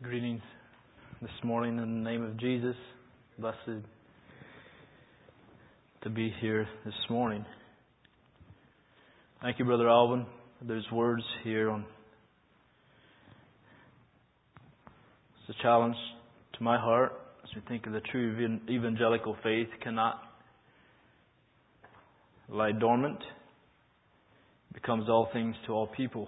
Greetings this morning in the name of Jesus. Blessed to be here this morning. Thank you, Brother Alvin, for those words here on. It's a challenge to my heart as we think of the true evangelical faith cannot lie dormant. It becomes all things to all people.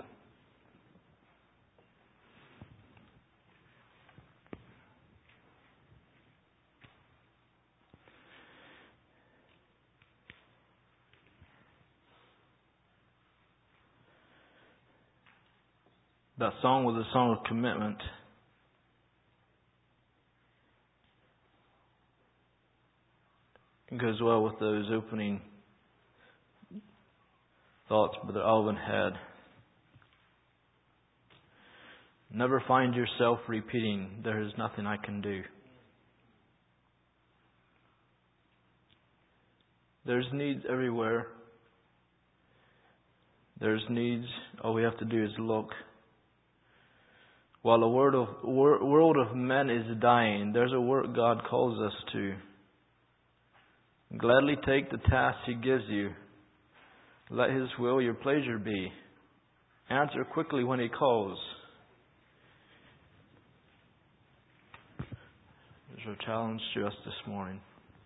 That song was a song of commitment. It goes well with those opening thoughts Brother Alvin had. Never find yourself repeating, "There is nothing I can do." There's needs everywhere. There's needs. All we have to do is look. While the world of men is dying, there's a work God calls us to. Gladly take the task He gives you. Let His will your pleasure be. Answer quickly when He calls. There's a challenge to us this morning.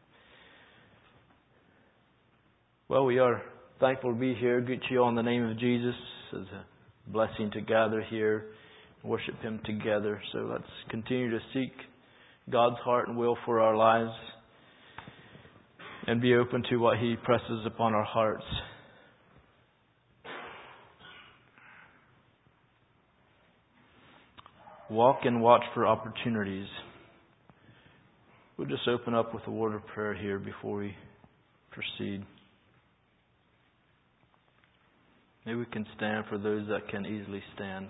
Well, we are thankful to be here. Greet you all in the name of Jesus. It's a blessing to gather here. Worship Him together. So let's continue to seek God's heart and will for our lives and be open to what He presses upon our hearts. Walk and watch for opportunities. We'll just open up with a word of prayer here before we proceed. Maybe we can stand for those that can easily stand.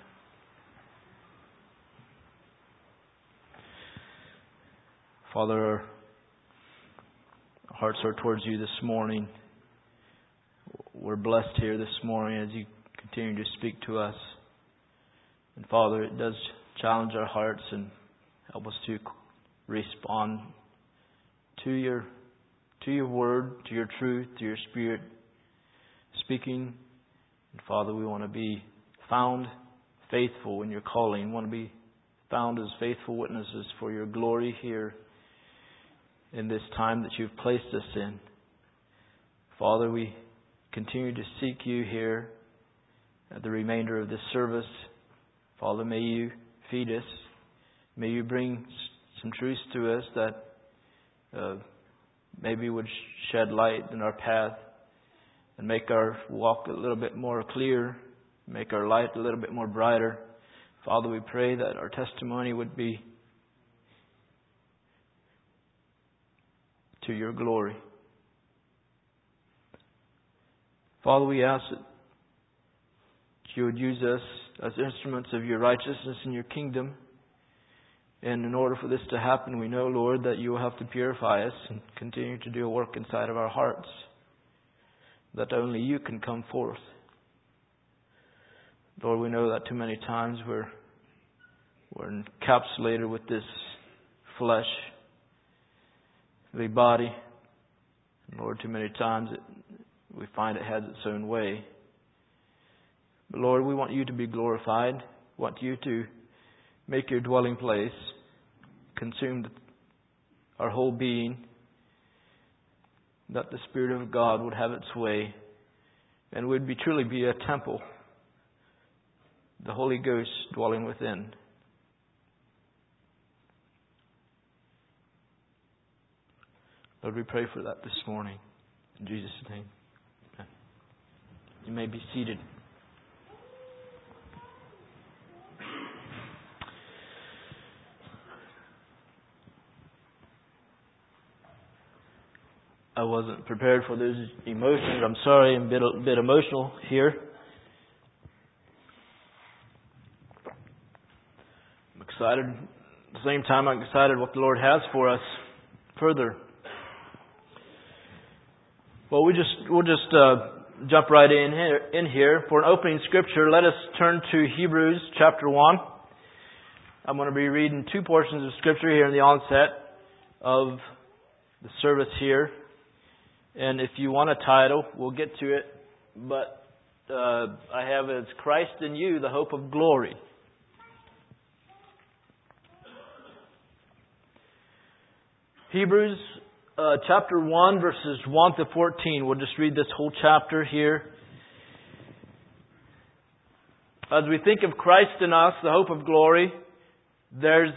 Father, our hearts are towards You this morning. We're blessed here this morning as You continue to speak to us. And Father, it does challenge our hearts and help us to respond to Your Word, to Your truth, to Your Spirit speaking. And Father, we want to be found faithful in Your calling. We want to be found as faithful witnesses for Your glory here in this time that You've placed us in. Father, we continue to seek You here at the remainder of this service. Father, may You feed us. May You bring some truths to us that maybe would shed light in our path and make our walk a little bit more clear, make our light a little bit more brighter. Father, we pray that our testimony would be to Your glory. Father, we ask that You would use us as instruments of Your righteousness in Your kingdom. And in order for this to happen, we know, Lord, that You will have to purify us and continue to do a work inside of our hearts, that only You can come forth. Lord, we know that too many times we're encapsulated with this flesh, the body. And Lord, too many times we find it has its own way. But Lord, we want You to be glorified. We want You to make Your dwelling place, consume our whole being, that the Spirit of God would have its way and would truly be a temple, the Holy Ghost dwelling within. Lord, we pray for that this morning. In Jesus' name. Amen. You may be seated. I wasn't prepared for those emotions. I'm sorry, I'm a bit emotional here. I'm excited. At the same time, I'm excited what the Lord has for us further. Well, we'll just jump right in here. For an opening scripture, let us turn to Hebrews chapter 1. I'm going to be reading two portions of Scripture here in the onset of the service here. And if you want a title, we'll get to it. But I have it as Christ in You, the Hope of Glory. Hebrews chapter 1, verses 1 to 14. We'll just read this whole chapter here. As we think of Christ in us, the hope of glory, there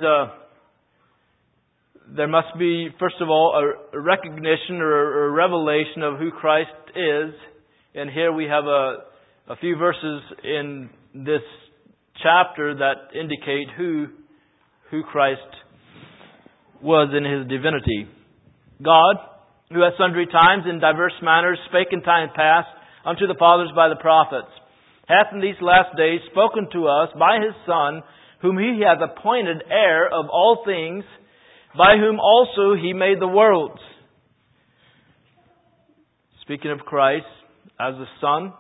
must be, first of all, a recognition or a revelation of who Christ is. And here we have a few verses in this chapter that indicate who Christ was in His divinity. God, who at sundry times in diverse manners spake in time past unto the fathers by the prophets, hath in these last days spoken to us by His Son, whom He hath appointed heir of all things, by whom also He made the worlds. Speaking of Christ as the Son,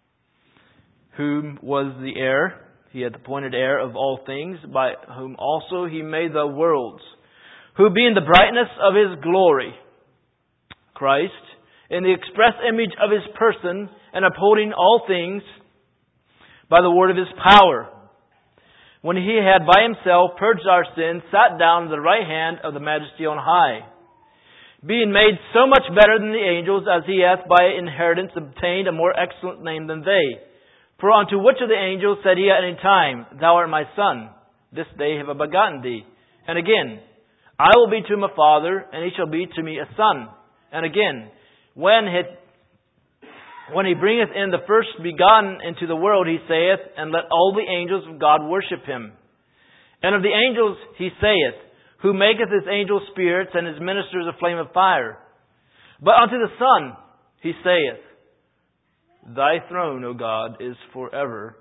whom was the heir, He hath appointed heir of all things, by whom also He made the worlds, who being the brightness of His glory, Christ, in the express image of His person, and upholding all things by the word of His power, when He had by Himself purged our sins, sat down at the right hand of the Majesty on high, being made so much better than the angels, as He hath by inheritance obtained a more excellent name than they. For unto which of the angels said He at any time, Thou art my Son, this day have I begotten thee? And again, I will be to him a father, and he shall be to me a son. And again, when He bringeth in the first begotten into the world, He saith, And let all the angels of God worship Him. And of the angels He saith, Who maketh His angels spirits, and His ministers a flame of fire. But unto the Son He saith, Thy throne, O God, is forever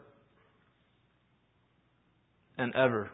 and ever.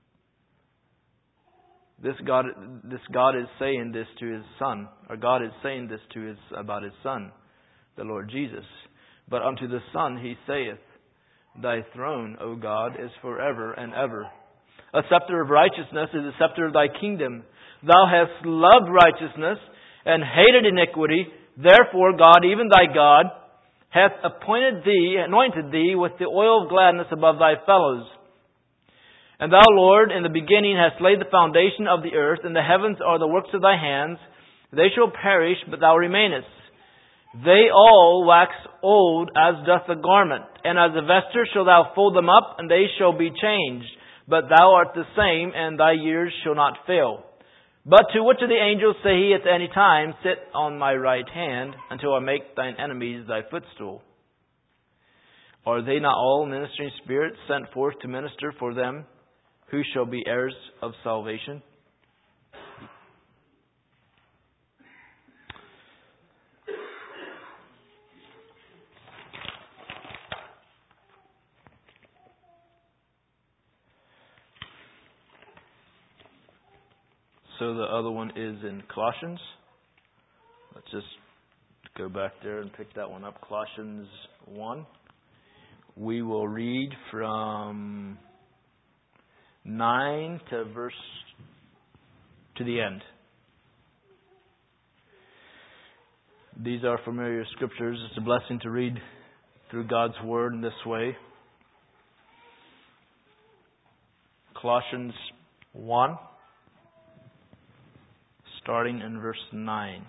This God is saying this to His Son, or God is saying this about His Son, the Lord Jesus. But unto the Son He saith, Thy throne, O God, is forever and ever. A scepter of righteousness is a scepter of Thy kingdom. Thou hast loved righteousness and hated iniquity. Therefore God, even Thy God, hath anointed Thee with the oil of gladness above Thy fellows. And Thou, Lord, in the beginning hast laid the foundation of the earth, and the heavens are the works of Thy hands. They shall perish, but Thou remainest. They all wax old as doth a garment, and as a vesture shalt Thou fold them up, and they shall be changed. But Thou art the same, and Thy years shall not fail. But to which of the angels say He at any time, Sit on my right hand, until I make Thine enemies Thy footstool? Are they not all ministering spirits sent forth to minister for them who shall be heirs of salvation? So the other one is in Colossians. Let's just go back there and pick that one up. Colossians 1. We will read from 9 to the end. These are familiar scriptures. It's a blessing to read through God's Word in this way. Colossians 1, starting in verse 9.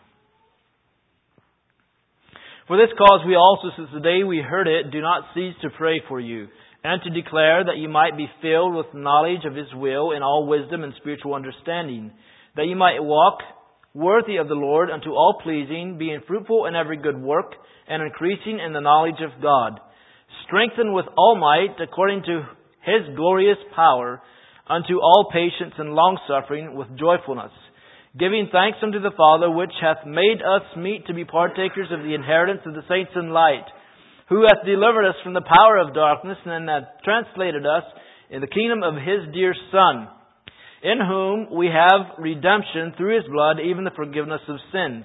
For this cause we also, since the day we heard it, do not cease to pray for you, and to declare that you might be filled with knowledge of His will in all wisdom and spiritual understanding, that you might walk worthy of the Lord unto all pleasing, being fruitful in every good work, and increasing in the knowledge of God, strengthened with all might according to His glorious power, unto all patience and longsuffering with joyfulness, giving thanks unto the Father, which hath made us meet to be partakers of the inheritance of the saints in light, who hath delivered us from the power of darkness, and hath translated us in the kingdom of His dear Son, in whom we have redemption through His blood, even the forgiveness of sins.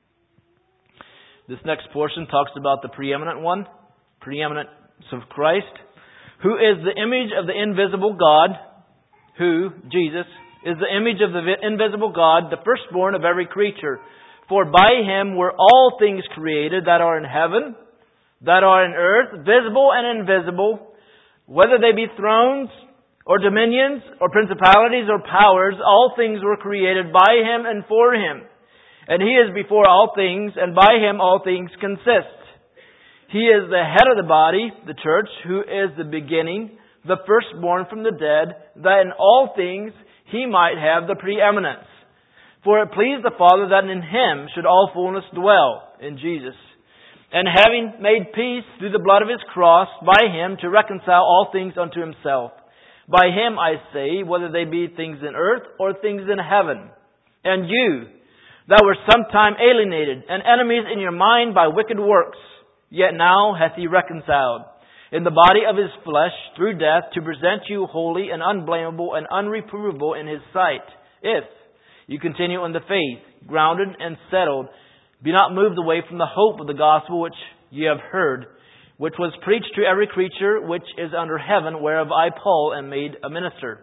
This next portion talks about the preeminence of Christ, who is the image of the invisible God, who, Jesus, is the image of the invisible God, the firstborn of every creature. For by Him were all things created that are in heaven, that are in earth, visible and invisible, whether they be thrones or dominions or principalities or powers, all things were created by Him and for Him. And He is before all things, and by Him all things consist. He is the head of the body, the church, who is the beginning, the firstborn from the dead, that in all things He might have the preeminence. For it pleased the Father that in Him should all fullness dwell, in Jesus. And having made peace through the blood of His cross, by Him to reconcile all things unto Himself. By Him, I say, whether they be things in earth or things in heaven. And you, that were sometime alienated and enemies in your mind by wicked works, yet now hath He reconciled in the body of His flesh through death to present you holy and unblameable and unreprovable in His sight. If you continue in the faith, grounded and settled, be not moved away from the hope of the gospel which ye have heard, which was preached to every creature which is under heaven, whereof I, Paul, am made a minister.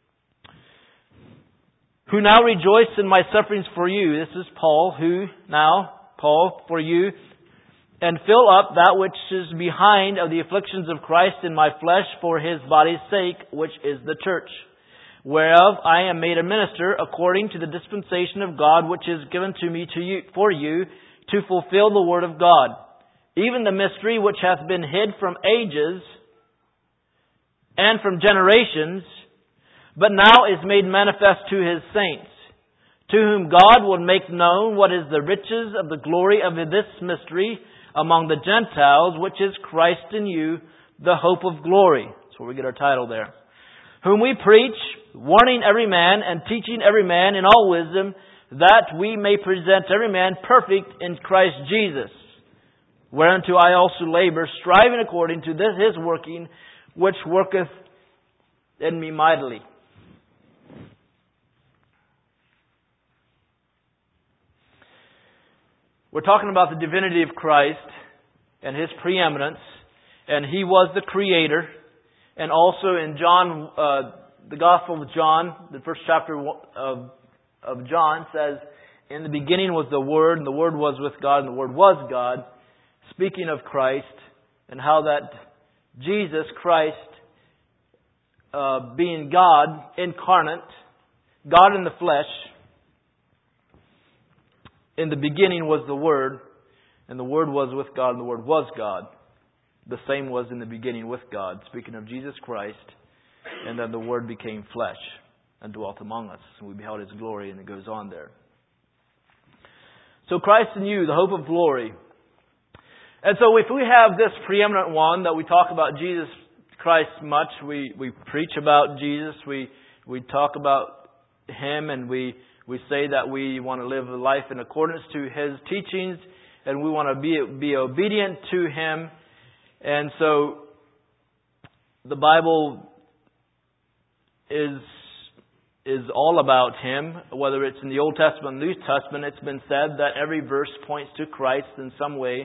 Who now rejoice in my sufferings for you. This is Paul, who now, Paul, for you, and fill up that which is behind of the afflictions of Christ in my flesh for His body's sake, which is the church, whereof I am made a minister according to the dispensation of God, which is given to me for you to fulfill the word of God, even the mystery which hath been hid from ages and from generations, but now is made manifest to His saints, to whom God will make known what is the riches of the glory of this mystery among the Gentiles, which is Christ in you, the hope of glory. That's where we get our title there. Whom we preach, warning every man and teaching every man in all wisdom, that we may present every man perfect in Christ Jesus. Whereunto I also labor, striving according to this His working, which worketh in me mightily. We're talking about the divinity of Christ and His preeminence, and He was the Creator. And also in John, the Gospel of John, the first chapter of John says, in the beginning was the Word, and the Word was with God, and the Word was God. Speaking of Christ and how that Jesus Christ, being God incarnate, God in the flesh, in the beginning was the Word, and the Word was with God, and the Word was God. The same was in the beginning with God. Speaking of Jesus Christ, and then the Word became flesh and dwelt among us, and we beheld His glory, and it goes on there. So Christ in you, the hope of glory. And so if we have this preeminent one that we talk about Jesus Christ much, we preach about Jesus, we talk about Him, and we say that we want to live a life in accordance to His teachings, and we want to be obedient to Him. And so the Bible is all about Him. Whether it's in the Old Testament or New Testament, it's been said that every verse points to Christ in some way,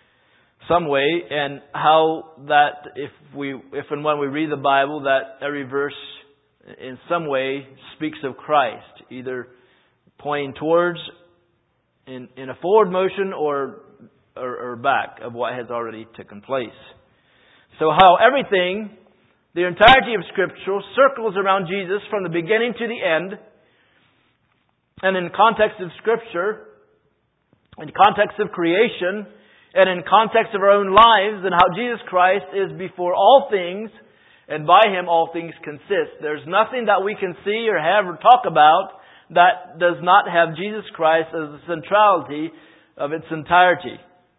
and how that if and when we read the Bible, that every verse in some way speaks of Christ, either pointing towards in a forward motion or back of what has already taken place. So how everything, the entirety of Scripture, circles around Jesus from the beginning to the end, and in context of Scripture, in context of creation, and in context of our own lives, and how Jesus Christ is before all things, and by Him all things consist. There's nothing that we can see or have or talk about that does not have Jesus Christ as the centrality of its entirety.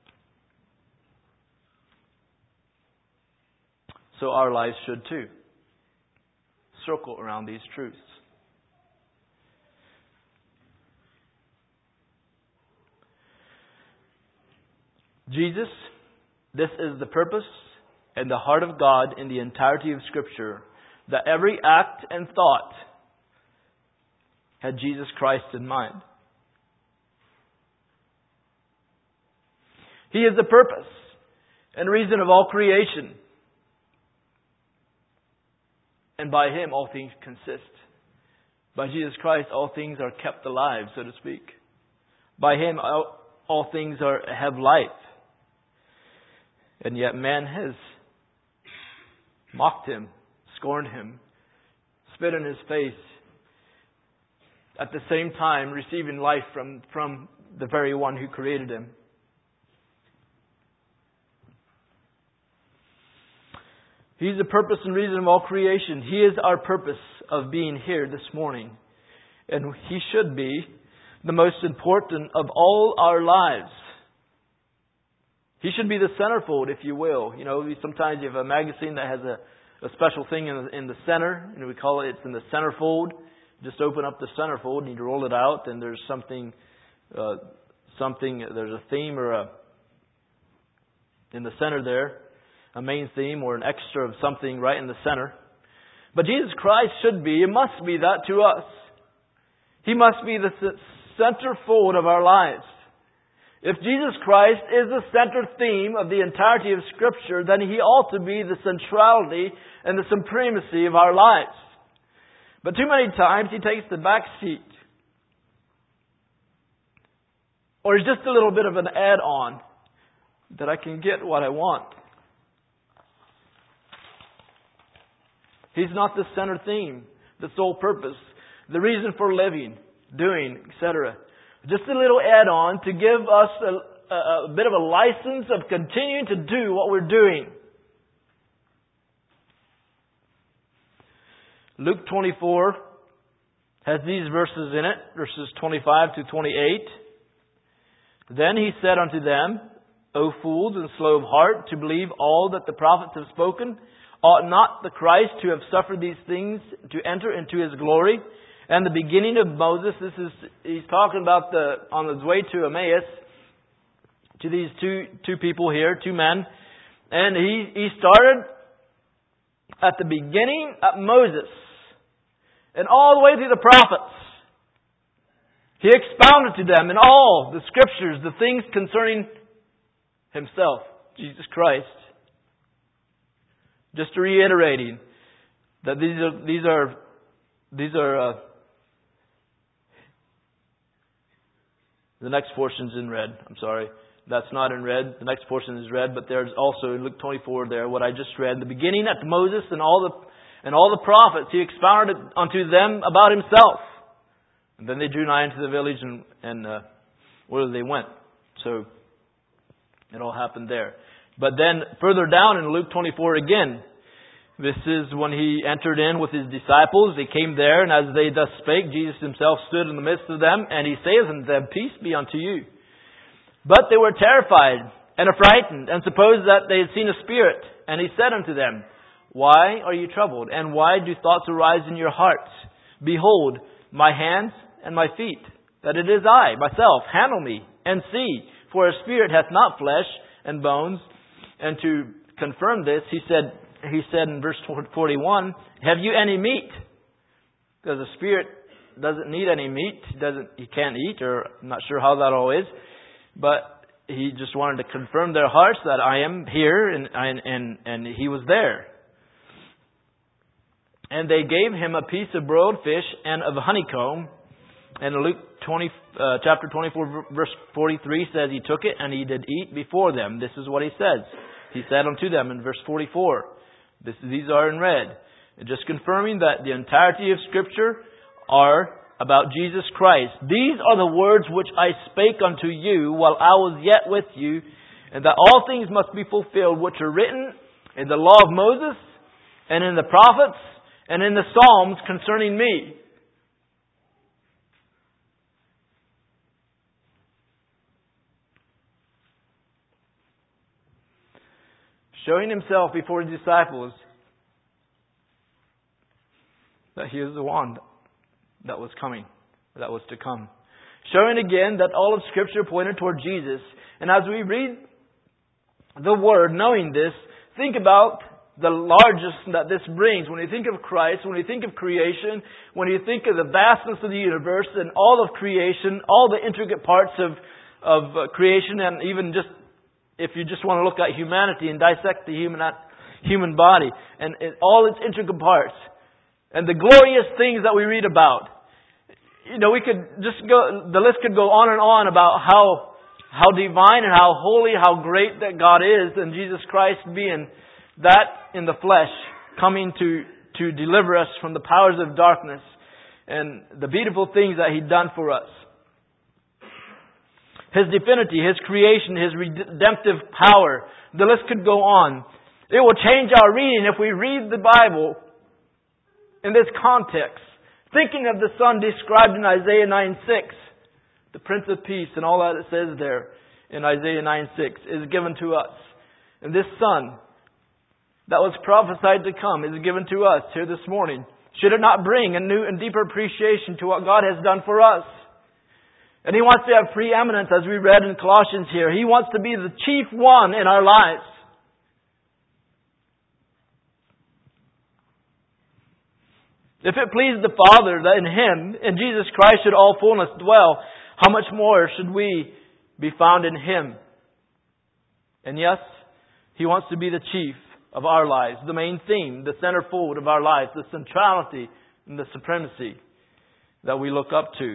So our lives should too circle around these truths. Jesus, this is the purpose and the heart of God in the entirety of Scripture, that every act and thought had Jesus Christ in mind. He is the purpose and reason of all creation. And by Him all things consist. By Jesus Christ all things are kept alive, so to speak. By Him all things have life. And yet man has mocked Him, scorned Him, spit in His face, at the same time receiving life from the very one who created him. He's the purpose and reason of all creation. He is our purpose of being here this morning. And He should be the most important of all our lives. He should be the centerfold, if you will. You know, sometimes you have a magazine that has a special thing in the center, and we call it's in the centerfold. Just open up the centerfold and you roll it out, and there's something, there's a theme in the center there, a main theme or an extra of something right in the center. But Jesus Christ should be, it must be that to us. He must be the centerfold of our lives. If Jesus Christ is the center theme of the entirety of Scripture, then He ought to be the centrality and the supremacy of our lives. But too many times He takes the back seat. Or He's just a little bit of an add-on that I can get what I want. He's not the center theme, the sole purpose, the reason for living, doing, etc. Just a little add-on to give us a bit of a license of continuing to do what we're doing. Luke 24 has these verses in it, verses 25 to 28. Then He said unto them, O fools and slow of heart, to believe all that the prophets have spoken, ought not the Christ to have suffered these things to enter into His glory? And the beginning of Moses, he's talking about on his way to Emmaus, to these two people here, two men. And he started at the beginning at Moses. And all the way through the prophets. He expounded to them in all the Scriptures the things concerning Himself, Jesus Christ. Just reiterating that these are the next portion's in red. I'm sorry. That's not in red. The next portion is red, but there's also in Luke 24 there what I just read. The beginning at Moses and all the prophets, He expounded unto them about Himself. And then they drew nigh into the village and where they went. So it all happened there. But then further down in Luke 24 again, this is when He entered in with His disciples. They came there, and as they thus spake, Jesus Himself stood in the midst of them, and He saith unto them, Peace be unto you. But they were terrified and affrighted, and supposed that they had seen a spirit. And He said unto them, Why are you troubled? And why do thoughts arise in your hearts? Behold, my hands and my feet, that it is I, myself. Handle me, and see. For a spirit hath not flesh and bones. And to confirm this, He said in verse 41, Have you any meat? Because a spirit doesn't need any meat. He can't eat, or I'm not sure how that all is. But He just wanted to confirm their hearts that I am here, and He was there. And they gave Him a piece of broiled fish and of honeycomb. And Luke chapter 24 verse 43 says He took it and He did eat before them. This is what He says. He said unto them in verse 44. These are in red. Just confirming that the entirety of Scripture are about Jesus Christ. These are the words which I spake unto you while I was yet with you, and that all things must be fulfilled which are written in the law of Moses and in the prophets and in the Psalms concerning me. Showing Himself before His disciples that He is the one that was coming, that was to come. Showing again that all of Scripture pointed toward Jesus. And as we read the Word, knowing this, think about the largest that this brings. When you think of Christ, when you think of creation, when you think of the vastness of the universe and all of creation, all the intricate parts of creation, and even just if you just want to look at humanity and dissect the human body and all its intricate parts, and the glorious things that we read about. We could just the list could go on and on about how divine and how holy, how great that God is, and Jesus Christ being that in the flesh, coming to deliver us from the powers of darkness and the beautiful things that He'd done for us. His divinity, His creation, His redemptive power. The list could go on. It will change our reading if we read the Bible in this context. Thinking of the Son described in Isaiah 9:6, the Prince of Peace and all that it says there in Isaiah 9:6 is given to us. And this Son that was prophesied to come is given to us here this morning. Should it not bring a new and deeper appreciation to what God has done for us? And He wants to have preeminence, as we read in Colossians here. He wants to be the chief one in our lives. If it pleased the Father that in Him, in Jesus Christ, should all fullness dwell, how much more should we be found in Him? And yes, He wants to be the chief of our lives, the main theme, the centerfold of our lives, the centrality and the supremacy that we look up to.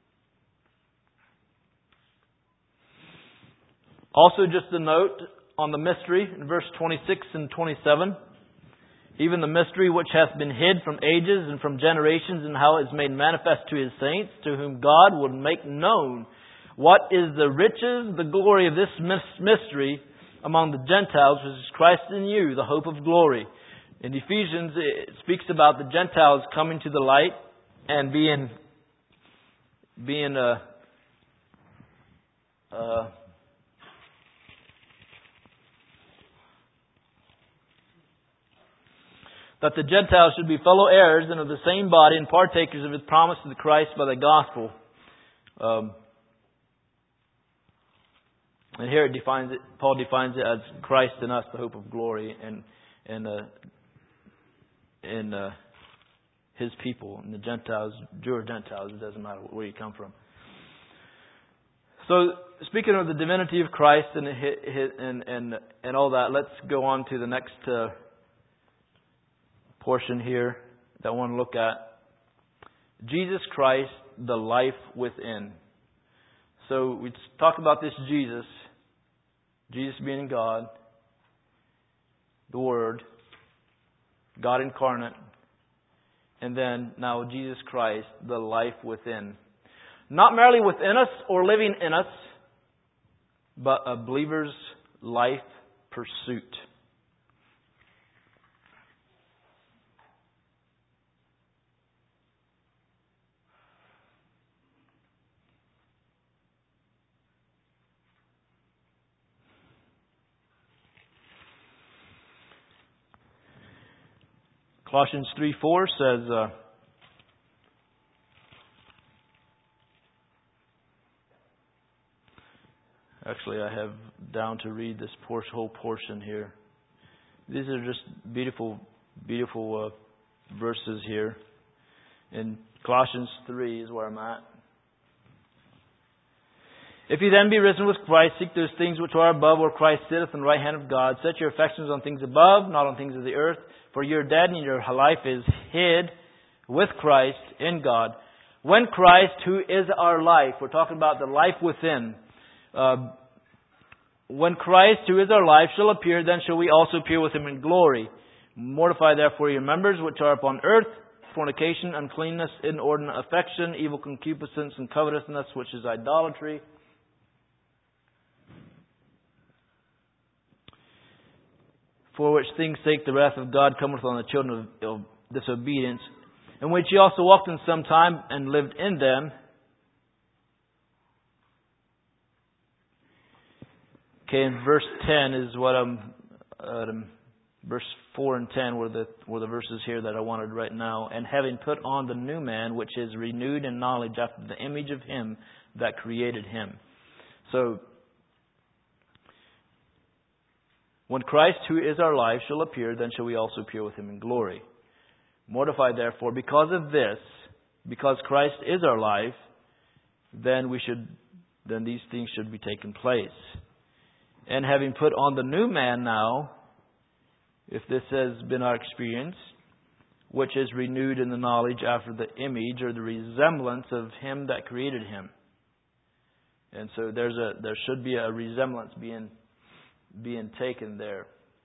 Also, just a note on the mystery in verse 26 and 27. Even the mystery which hath been hid from ages and from generations, and how it is made manifest to His saints, to whom God would make known what is the riches, the glory of this mystery among the Gentiles, which is Christ in you, the hope of glory. In Ephesians, it speaks about the Gentiles coming to the light and being that the Gentiles should be fellow heirs and of the same body and partakers of His promise to the Christ by the gospel. And here Paul defines it as Christ in us, the hope of glory, and His people, and the Gentiles, Jew or Gentiles, it doesn't matter where you come from. So, speaking of the divinity of Christ and all that, let's go on to the next portion here that I want to look at. Jesus Christ, the life within. So we talked about this Jesus being God, the Word, God incarnate, and then now Jesus Christ, the life within. Not merely within us or living in us, but a believer's life pursuit. Colossians 3:4 says, actually I have down to read this whole portion here. These are just beautiful verses here. In Colossians 3 is where I'm at. If you then be risen with Christ, seek those things which are above, where Christ sitteth on the right hand of God. Set your affections on things above, not on things of the earth. For you are dead, and your life is hid with Christ in God. When Christ, who is our life, we're talking about the life within. When Christ, who is our life, shall appear, then shall we also appear with Him in glory. Mortify therefore your members which are upon earth, fornication, uncleanness, inordinate affection, evil concupiscence, and covetousness, which is idolatry. For which things' sake the wrath of God cometh on the children of disobedience, in which ye also walked in some time and lived in them. Okay, in verse 10 is what verse 4 and 10 were the verses here that I wanted right now. And having put on the new man, which is renewed in knowledge after the image of Him that created him. So, when Christ, who is our life, shall appear, then shall we also appear with Him in glory. Mortify therefore, because of this, because Christ is our life, then these things should be taking place. And having put on the new man now, if this has been our experience, which is renewed in the knowledge after the image or the resemblance of Him that created him. And so there should be a resemblance being taken there.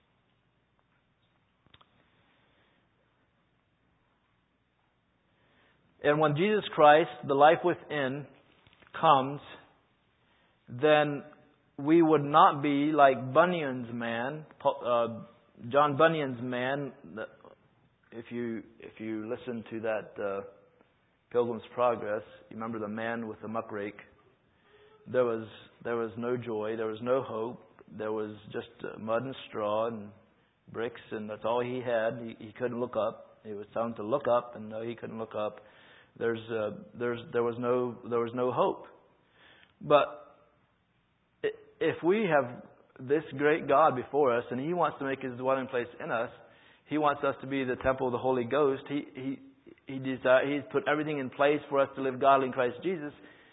And when Jesus Christ, the life within, comes, then we would not be like Bunyan's man, John Bunyan's man. If you listen to that Pilgrim's Progress, you remember the man with the muckrake. There was no joy, there was no hope, there was just mud and straw and bricks, and that's all he had. He couldn't look up. It was time to look up, and no, he couldn't look up. There was no hope. But if we have this great God before us, and He wants to make His dwelling place in us, He wants us to be the temple of the Holy Ghost. He's put everything in place for us to live godly in Christ Jesus.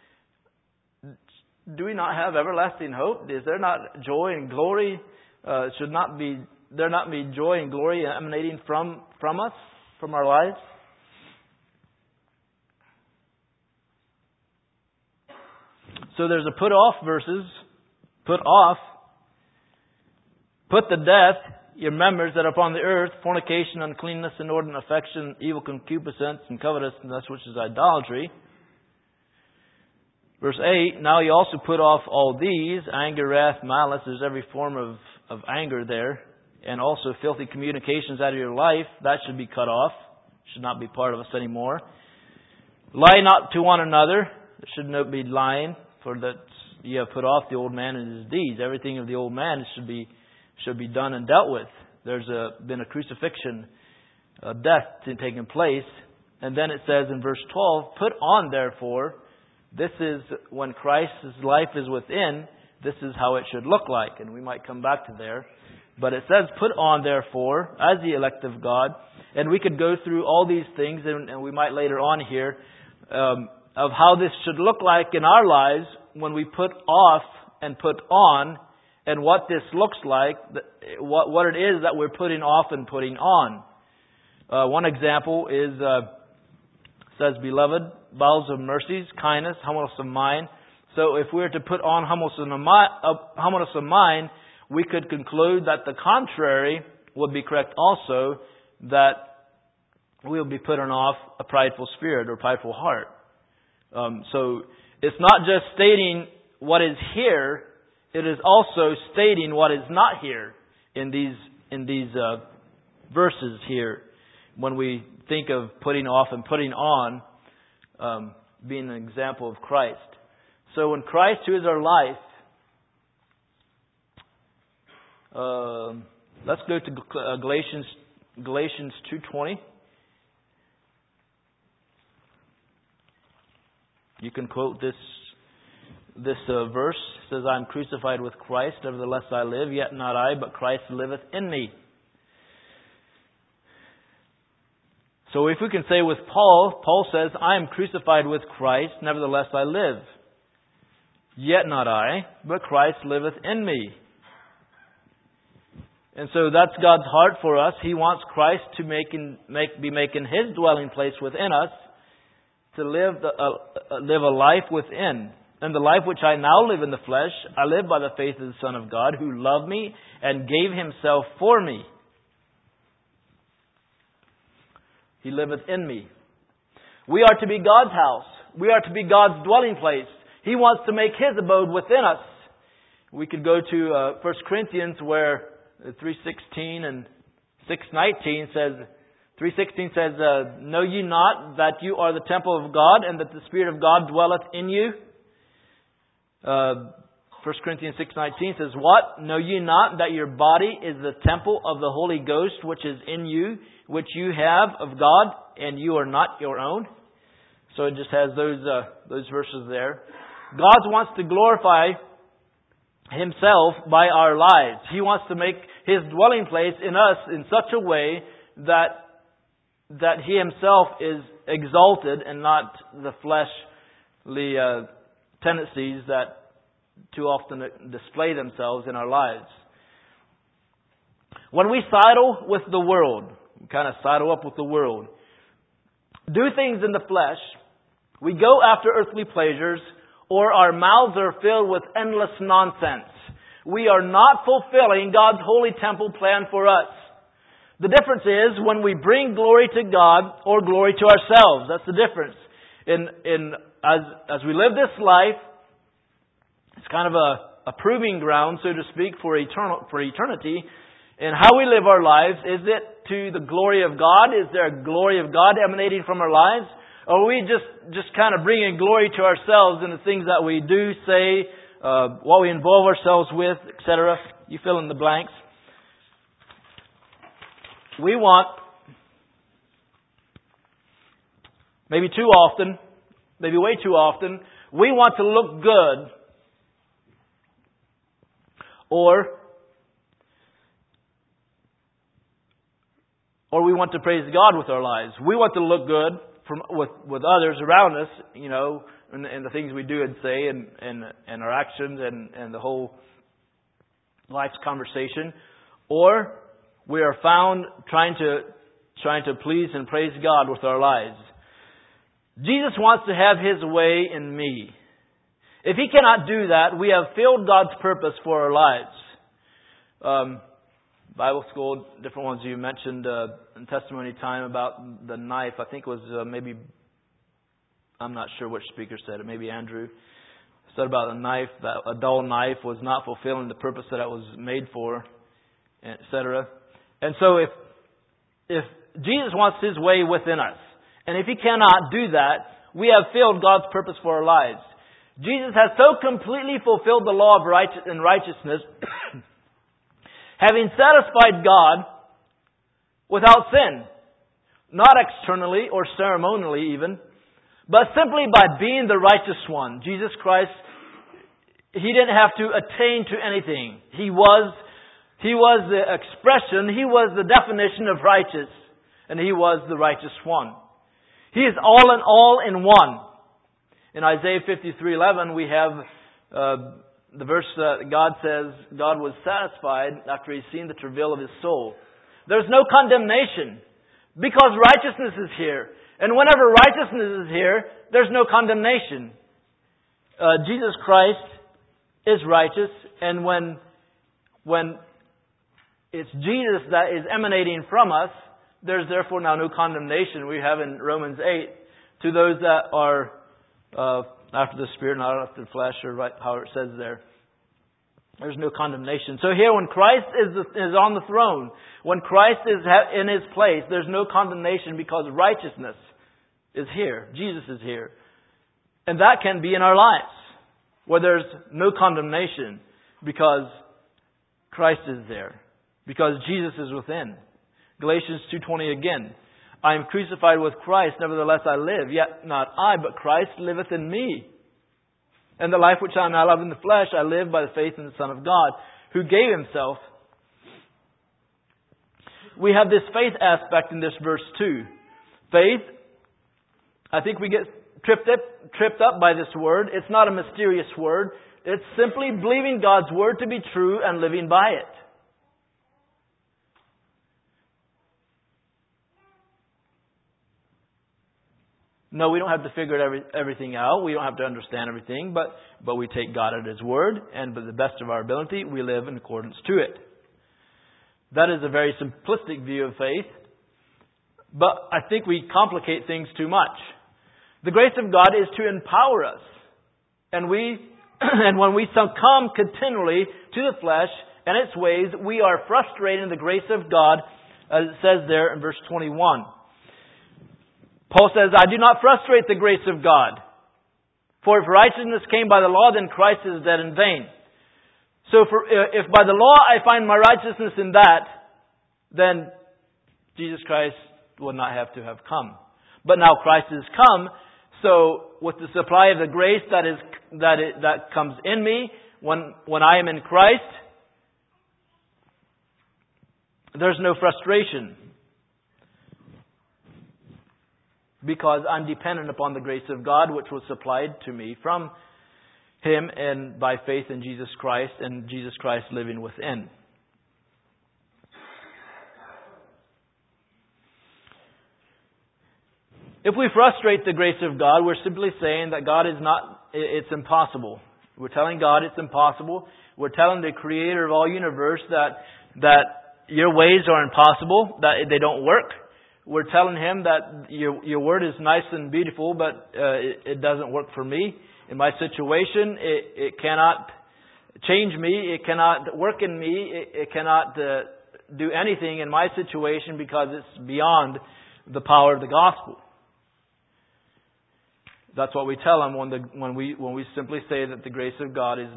Do we not have everlasting hope? Is there not joy and glory? Should there not be joy and glory emanating from us, from our lives? So there's a put off verses. Put off. Put to death your members that are upon the earth: fornication, uncleanness, inordinate affection, evil concupiscence, and covetousness, which is idolatry. Verse 8, now you also put off all these: anger, wrath, malice. There's every form of anger there. And also filthy communications out of your life. That should be cut off. Should not be part of us anymore. Lie not to one another. There should not be lying, for that you have put off the old man and his deeds. Everything of the old man should be done and dealt with. There's been a crucifixion, a death taking place. And then it says in verse 12, put on therefore. This is when Christ's life is within, this is how it should look like. And we might come back to there. But it says, put on therefore, as the elect of God. And we could go through all these things, and we might later on here, of how this should look like in our lives when we put off and put on, and what this looks like, what it is that we're putting off and putting on. One example is, says, beloved, bowels of mercies, kindness, humbleness of mind. So if we were to put on humbleness of mind, we could conclude that the contrary would be correct also, that we'll be putting off a prideful spirit or prideful heart. So it's not just stating what is here, it is also stating what is not here in these verses here. When we think of putting off and putting on, being an example of Christ. So when Christ, who is our life, let's go to Galatians 2:20. You can quote this verse. It says, I am crucified with Christ, nevertheless I live, yet not I, but Christ liveth in me. So if we can say with Paul says, I am crucified with Christ, nevertheless I live. Yet not I, but Christ liveth in me. And so that's God's heart for us. He wants Christ to be making His dwelling place within us, to live a life within. And the life which I now live in the flesh, I live by the faith of the Son of God, who loved me and gave Himself for me. He liveth in me. We are to be God's house. We are to be God's dwelling place. He wants to make His abode within us. We could go to 1 Corinthians where 3:16 and 6:19 says, 3:16 says, know ye not that you are the temple of God, and that the Spirit of God dwelleth in you? 1 Corinthians 6:19 says, what? Know ye not that your body is the temple of the Holy Ghost, which is in you, which you have of God, and you are not your own? So it just has those verses there. God wants to glorify Himself by our lives. He wants to make His dwelling place in us in such a way that He Himself is exalted and not the fleshly tendencies that too often display themselves in our lives. When we sidle with the world, We kind of sidle up with the world. Do things in the flesh. We go after earthly pleasures, or our mouths are filled with endless nonsense. We are not fulfilling God's holy temple plan for us. The difference is when we bring glory to God or glory to ourselves. That's the difference. As we live this life, it's kind of a proving ground, so to speak, for eternity. And how we live our lives, is it to the glory of God? Is there a glory of God emanating from our lives? Or are we just kind of bringing glory to ourselves in the things that we do, say, what we involve ourselves with, etc.? You fill in the blanks. We want, maybe too often, maybe way too often, we want to look good. Or we want to praise God with our lives. We want to look good with others around us, you know, and the things we do and say and our actions and the whole life's conversation. Or we are found trying to please and praise God with our lives. Jesus wants to have His way in me. If He cannot do that, we have failed God's purpose for our lives. Bible school, different ones you mentioned in testimony time about the knife. I think it was maybe, I'm not sure which speaker said it, maybe Andrew. Said about a knife, that a dull knife was not fulfilling the purpose that it was made for, etc. And so if Jesus wants His way within us, and if He cannot do that, we have failed God's purpose for our lives. Jesus has so completely fulfilled the law of righteousness, having satisfied God without sin, not externally or ceremonially even, but simply by being the righteous one. Jesus Christ, He didn't have to attain to anything. He was the expression, He was the definition of righteous, and He was the righteous one. He is all in one. In Isaiah 53:11, we have the verse that God says God was satisfied after He's seen the travail of His soul. There's no condemnation because righteousness is here. And whenever righteousness is here, there's no condemnation. Jesus Christ is righteous, and when it's Jesus that is emanating from us, there's therefore now no condemnation. We have in Romans 8 to those that are after the Spirit, not after the flesh, or how it says there. There's no condemnation. So here, when Christ is on the throne, when Christ is in His place, there's no condemnation because righteousness is here. Jesus is here. And that can be in our lives, where there's no condemnation because Christ is there, because Jesus is within. Galatians 2:20 again. I am crucified with Christ, nevertheless I live. Yet not I, but Christ liveth in me. And the life which I now live in the flesh, I live by the faith in the Son of God, who gave Himself. We have this faith aspect in this verse too. Faith, I think we get tripped up by this word. It's not a mysterious word. It's simply believing God's word to be true and living by it. No, we don't have to figure everything out. We don't have to understand everything, but we take God at His word, and by the best of our ability, we live in accordance to it. That is a very simplistic view of faith, but I think we complicate things too much. The grace of God is to empower us, and when we succumb continually to the flesh and its ways, we are frustrating the grace of God, as it says there in verse 21. Paul says, I do not frustrate the grace of God. For if righteousness came by the law, then Christ is dead in vain. So if by the law I find my righteousness in that, then Jesus Christ would not have to have come. But now Christ has come, so with the supply of the grace that comes in me, when I am in Christ, there's no frustration. Because I'm dependent upon the grace of God, which was supplied to me from Him and by faith in Jesus Christ, and Jesus Christ living within. If we frustrate the grace of God, we're simply saying that God is not, it's impossible. We're telling God it's impossible. We're telling the Creator of all universe that your ways are impossible, that they don't work. We're telling Him that your word is nice and beautiful, but it doesn't work for me. In my situation, it cannot change me. It cannot work in me. It cannot do anything in my situation because it's beyond the power of the gospel. That's what we tell them when we simply say that the grace of God is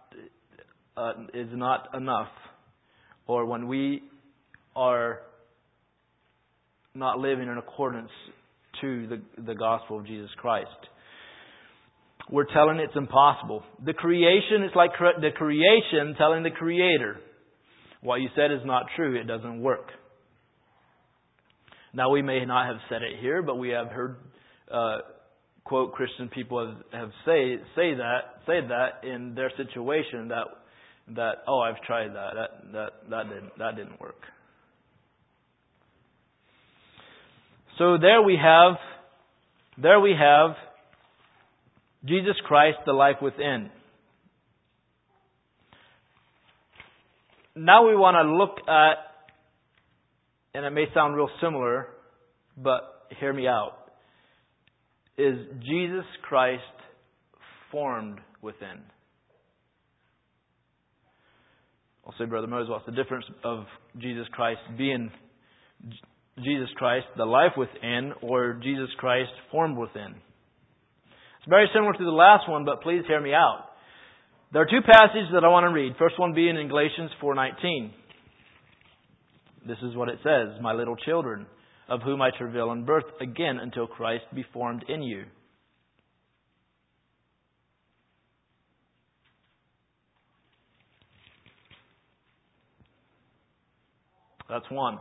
not enough, or when we are not living in accordance to the gospel of Jesus Christ. We're telling it's impossible. The creation is like the creation telling the Creator, what you said is not true, it doesn't work. Now we may not have said it here, but we have heard quote Christian people have said that in their situation that oh, I've tried that didn't work. So there we have Jesus Christ, the life within. Now we want to look at, and it may sound real similar, but hear me out. Is Jesus Christ formed within? I'll say, Brother Moses, what's the difference of Jesus Christ being Jesus Christ, the life within, or Jesus Christ formed within? It's very similar to the last one, but please hear me out. There are two passages that I want to read. First one being in Galatians 4:19. This is what it says, "My little children, of whom I travail in birth again until Christ be formed in you." That's one.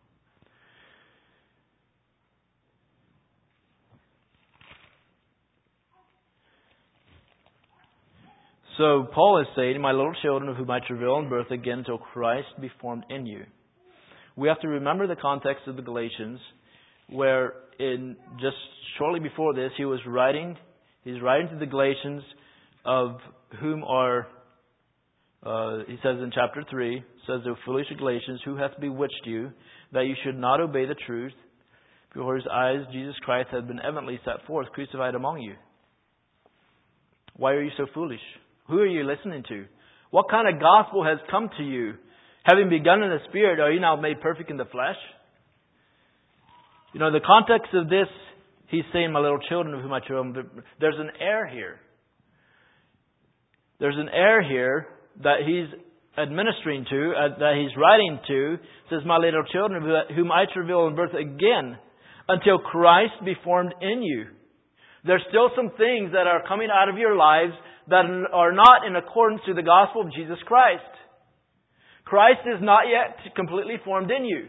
So Paul is saying, "My little children, of whom I travail in birth again until Christ be formed in you." We have to remember the context of the Galatians, where in just shortly before this, he's writing to the Galatians, of whom are, he says in chapter 3, says, "O foolish Galatians, who hath bewitched you, that you should not obey the truth, before whose eyes Jesus Christ hath been evidently set forth, crucified among you? Why are you so foolish? Who are you listening to? What kind of gospel has come to you? Having begun in the Spirit, are you now made perfect in the flesh?" You know, the context of this, he's saying, "My little children, of whom I travail." There's an error here. There's an error here that he's administering to, that he's writing to. It says, "My little children, of whom I travail in birth again, until Christ be formed in you." There's still some things that are coming out of your lives that are not in accordance to the gospel of Jesus Christ. Christ is not yet completely formed in you.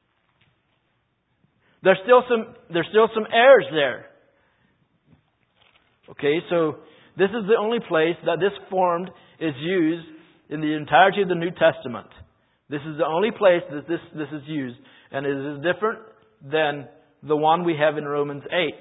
There's still some errors there. Okay, so this is the only place that this formed is used in the entirety of the New Testament. This is the only place that this is used, and it is different than the one we have in Romans 8.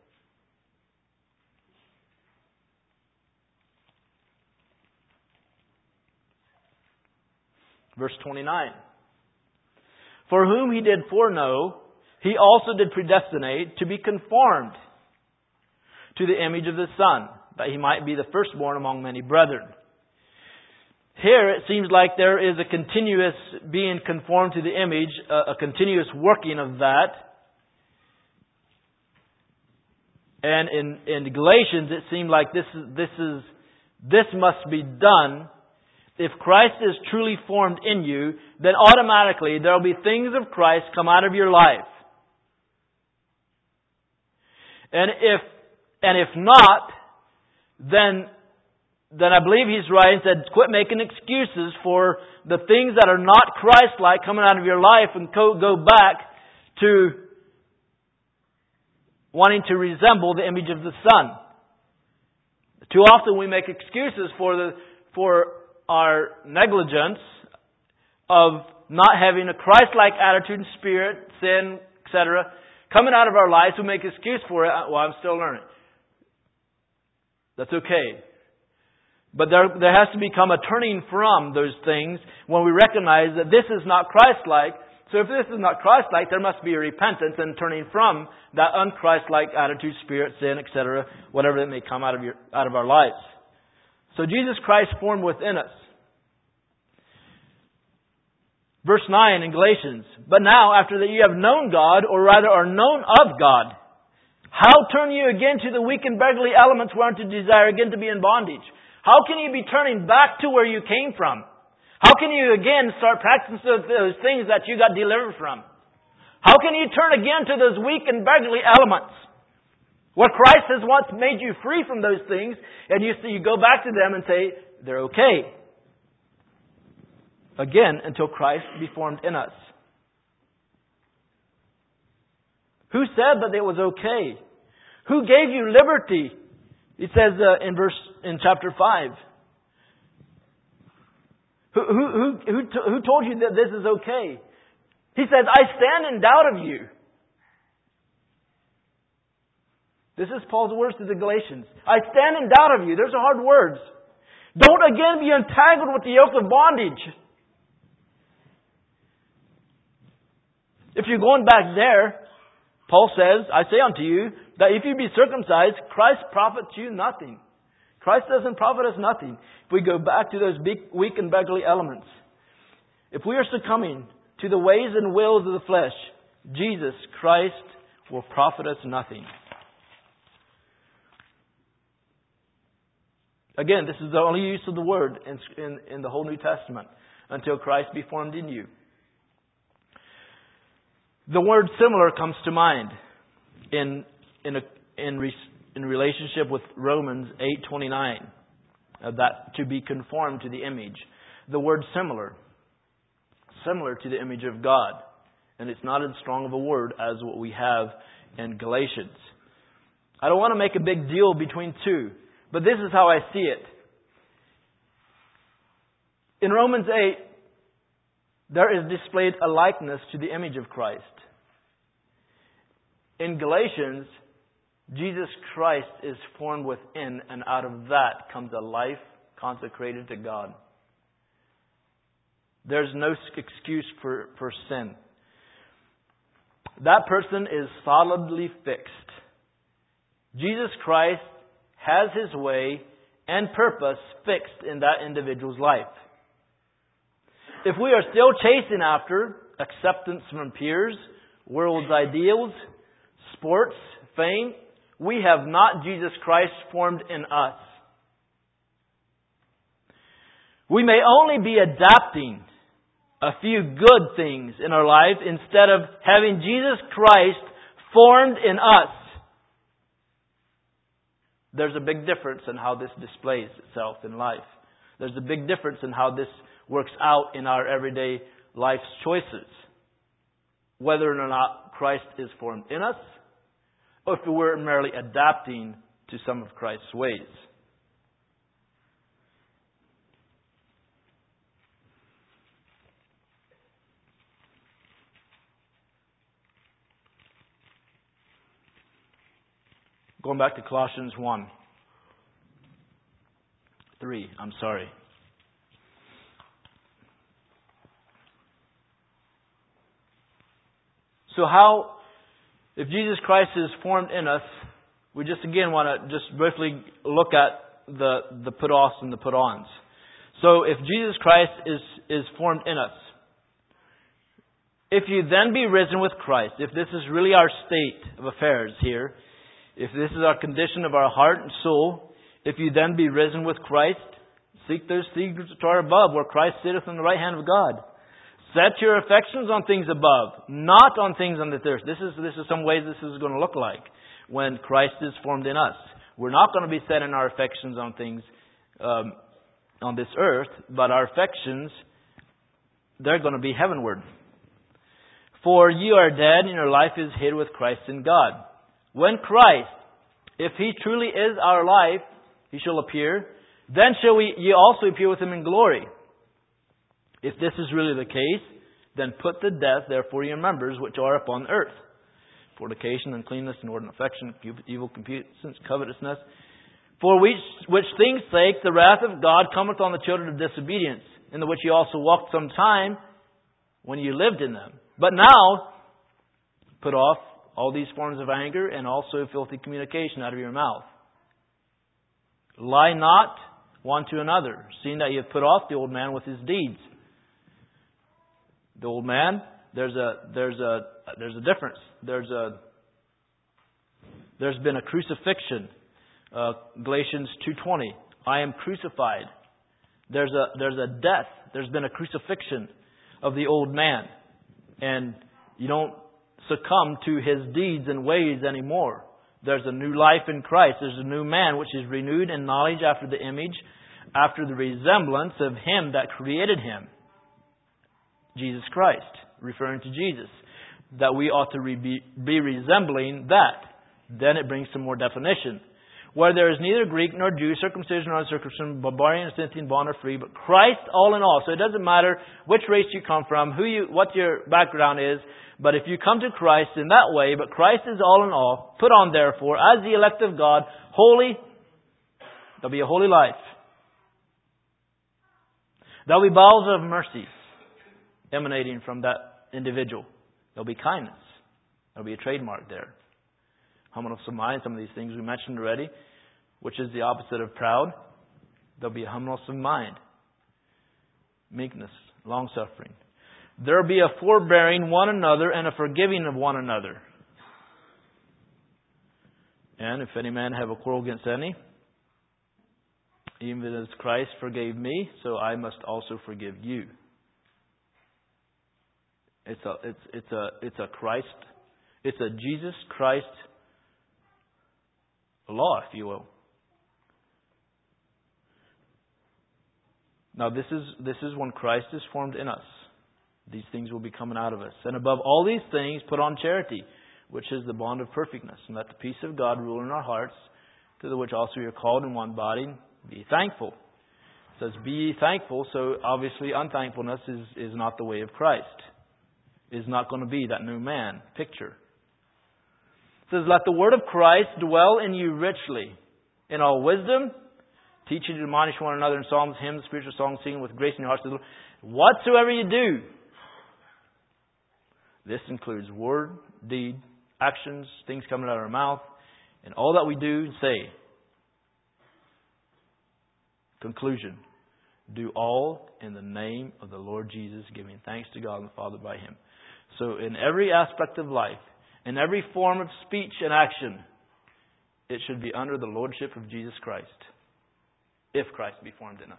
Verse 29. "For whom He did foreknow, He also did predestinate to be conformed to the image of the Son, that He might be the firstborn among many brethren." Here it seems like there is a continuous being conformed to the image, a continuous working of that. And in Galatians it seemed like this must be done. If Christ is truly formed in you, then automatically there will be things of Christ come out of your life. And if not, then I believe he's right and said, quit making excuses for the things that are not Christ-like coming out of your life, and go back to wanting to resemble the image of the Son. Too often we make excuses for our negligence of not having a Christ-like attitude, spirit, sin, etc., coming out of our lives, we make excuse for it. Well, I'm still learning. That's okay. But there has to become a turning from those things when we recognize that this is not Christ-like. So if this is not Christ-like, there must be a repentance and turning from that un-Christ-like attitude, spirit, sin, etc., whatever that may come out of our lives. So Jesus Christ formed within us. Verse 9 in Galatians, but now after that you have known God, or rather are known of God, how turn you again to the weak and beggarly elements whereunto desire again to be in bondage? How can you be turning back to where you came from? How can you again start practicing those things that you got delivered from? How can you turn again to those weak and beggarly elements? Where Christ has once made you free from those things, and you go back to them and say, they're okay. Again, until Christ be formed in us. Who said that it was okay? Who gave you liberty? It says in chapter 5. Who told you that this is okay? He says, I stand in doubt of you. This is Paul's words to the Galatians. I stand in doubt of you. Those are hard words. Don't again be entangled with the yoke of bondage. If you're going back there, Paul says, I say unto you, that if you be circumcised, Christ profits you nothing. Christ doesn't profit us nothing. If we go back to those weak and beggarly elements. If we are succumbing to the ways and wills of the flesh, Jesus Christ will profit us nothing. Again, this is the only use of the word in the whole New Testament, until Christ be formed in you. The word similar comes to mind in relationship with Romans 8:29, that to be conformed to the image. The word similar to the image of God, and it's not as strong of a word as what we have in Galatians. I don't want to make a big deal between two, but this is how I see it. In Romans 8, there is displayed a likeness to the image of Christ. In Galatians, Jesus Christ is formed within, and out of that comes a life consecrated to God. There's no excuse for sin. That person is solidly fixed. Jesus Christ has His way and purpose fixed in that individual's life. If we are still chasing after acceptance from peers, world's ideals, sports, fame, we have not Jesus Christ formed in us. We may only be adapting a few good things in our life instead of having Jesus Christ formed in us. There's a big difference in how this displays itself in life. There's a big difference in how this works out in our everyday life's choices. Whether or not Christ is formed in us, or if we're merely adapting to some of Christ's ways. Going back to Colossians 3. So how, if Jesus Christ is formed in us, we just again want to just briefly look at the put-offs and the put-ons. So if Jesus Christ is formed in us, if you then be risen with Christ, if this is really our state of affairs here, if this is our condition of our heart and soul, if you then be risen with Christ, seek those things which are above, where Christ sitteth on the right hand of God. Set your affections on things above, not on things on the earth. This is some ways this is going to look like when Christ is formed in us. We're not going to be setting our affections on things on this earth, but our affections, they're going to be heavenward. For you are dead, and your life is hid with Christ in God. When Christ, if He truly is our life, He shall appear, then shall ye also appear with Him in glory. If this is really the case, then put to death, therefore, your members which are upon earth. fornication, uncleanness, inordinate affection, evil concupiscence, covetousness. For which things' sake the wrath of God cometh on the children of disobedience, in the which ye also walked some time when you lived in them. But now, put off all these forms of anger and also filthy communication out of your mouth. Lie not one to another, seeing that ye have put off the old man with his deeds. The old man, there's a difference. There's been a crucifixion. Galatians 2:20. I am crucified. There's a death. There's been a crucifixion of the old man, and you don't succumb to his deeds and ways anymore. There's a new life in Christ. There's a new man which is renewed in knowledge after the image, after the resemblance of Him that created him, Jesus Christ, referring to Jesus, that we ought to be resembling that. Then it brings some more definition. Where there is neither Greek nor Jew, circumcision or uncircumcision, barbarian, Scythian, bond or free, but Christ all in all. So it doesn't matter which race you come from, what your background is, but if you come to Christ in that way, but Christ is all in all, put on therefore, as the elect of God, holy, there'll be a holy life. There'll be bowels of mercy emanating from that individual. There'll be kindness. There'll be a trademark there. Humbleness of mind, some of these things we mentioned already, which is the opposite of proud. There'll be a humbleness of mind. Meekness, long-suffering. There'll be a forbearing one another and a forgiving of one another. And if any man have a quarrel against any, even as Christ forgave me, so I must also forgive you. It's a Christ, it's a Jesus Christ law, if you will. Now this is when Christ is formed in us. These things will be coming out of us. And above all these things, put on charity, which is the bond of perfectness. And let the peace of God rule in our hearts, to the which also you are called in one body. Be thankful. It says, be ye thankful. So obviously unthankfulness is not the way of Christ. Is not going to be that new man picture. It says, let the word of Christ dwell in you richly, in all wisdom, teaching to admonish one another in psalms, hymns, spiritual songs, singing with grace in your hearts to the Lord. Whatsoever you do, this includes word, deed, actions, things coming out of our mouth, and all that we do and say. Conclusion. Do all in the name of the Lord Jesus, giving thanks to God and the Father by Him. So in every aspect of life, in every form of speech and action, it should be under the Lordship of Jesus Christ, if Christ be formed in us.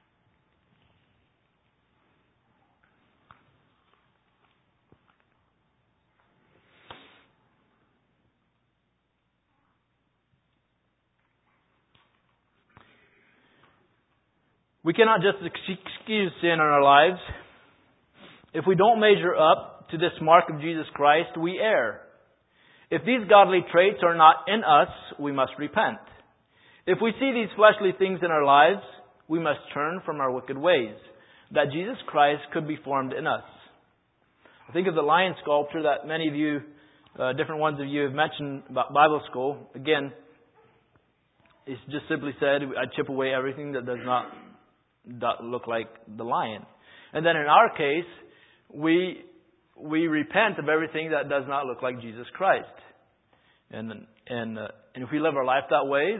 We cannot just excuse sin in our lives. If we don't measure up to this mark of Jesus Christ, we err. If these godly traits are not in us, we must repent. If we see these fleshly things in our lives, we must turn from our wicked ways, that Jesus Christ could be formed in us. I think of the lion sculpture that many of you, different ones of you have mentioned about Bible school. Again, it's just simply said, I chip away everything that does not look like the lion. And then in our case, we repent of everything that does not look like Jesus Christ. And if we live our life that way,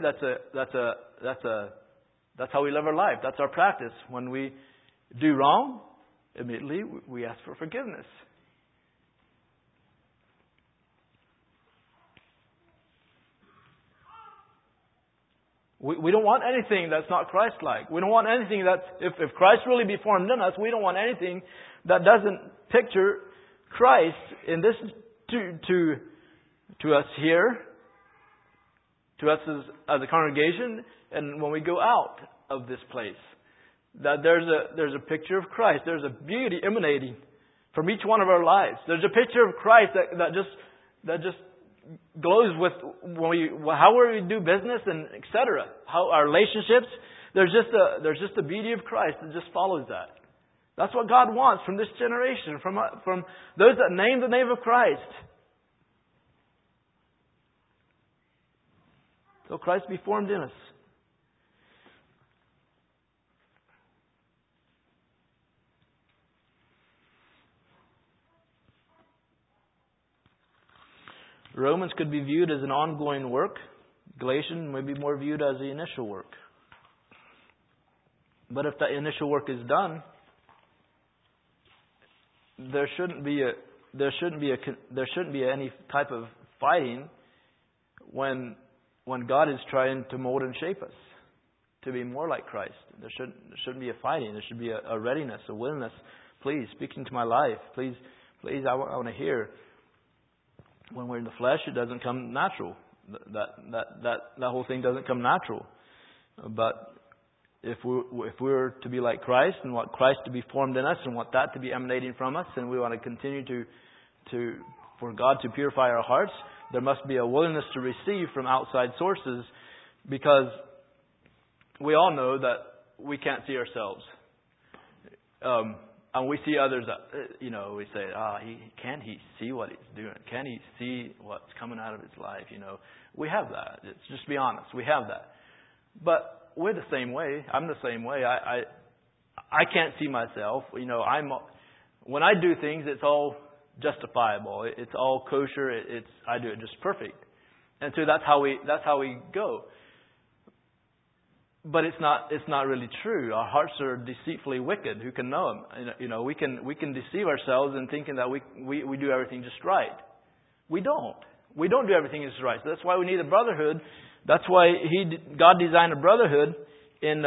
that's how we live our life. That's our practice. When we do wrong, immediately we ask for forgiveness. We don't want anything that's not Christ-like. We don't want anything that's, if Christ really be formed in us, we don't want anything that doesn't picture Christ. And this is to us here, to us as a congregation, and when we go out of this place, that there's a picture of Christ. There's a beauty emanating from each one of our lives. There's a picture of Christ that just glows with how we do business and etc. How our relationships. There's just the beauty of Christ that just follows that. That's what God wants from this generation, from those that name the name of Christ. till Christ be formed in us. Romans could be viewed as an ongoing work. Galatians may be more viewed as the initial work. But if that initial work is done, there shouldn't be any type of fighting when God is trying to mold and shape us to be more like Christ. There shouldn't be a fighting. There should be a readiness, a willingness. Please, speak into my life. Please, I want to hear. When we're in the flesh, it doesn't come natural. That whole thing doesn't come natural. But if we're to be like Christ and want Christ to be formed in us and want that to be emanating from us, and we want to continue for God to purify our hearts, there must be a willingness to receive from outside sources, because we all know that we can't see ourselves. And we see others, we say, can he see what he's doing? Can he see what's coming out of his life? We have that. It's just be honest. We have that. But we're the same way. I'm the same way. I can't see myself. When I do things, it's all justifiable. It's all kosher. I do it just perfect. And so that's how we go. But it's not really true. Our hearts are deceitfully wicked. Who can know them? We can deceive ourselves in thinking that we do everything just right. We don't. We don't do everything just right. So that's why we need a brotherhood. That's why God designed a brotherhood in.